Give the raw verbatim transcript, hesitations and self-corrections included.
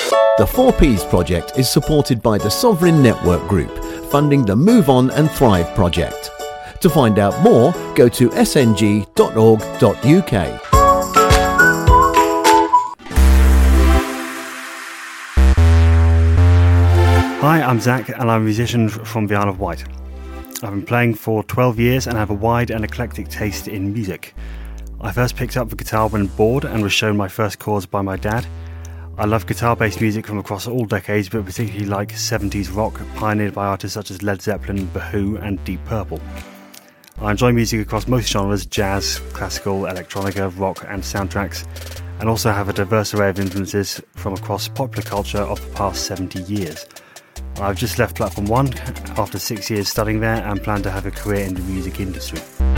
The four Ps project is supported by the Sovereign Network Group, funding the Move On and Thrive project. To find out more, go to s n g dot org dot u k. Hi, I'm Zach and I'm a musician from the Isle of Wight. I've been playing for twelve years and have a wide and eclectic taste in music. I first picked up the guitar when bored and was shown my first chords by my dad. I love guitar-based music from across all decades, but particularly like seventies rock, pioneered by artists such as Led Zeppelin, The Who and Deep Purple. I enjoy music across most genres, jazz, classical, electronica, rock and soundtracks, and also have a diverse array of influences from across popular culture of the past seventy years. I've just left Platform One after six years studying there and plan to have a career in the music industry.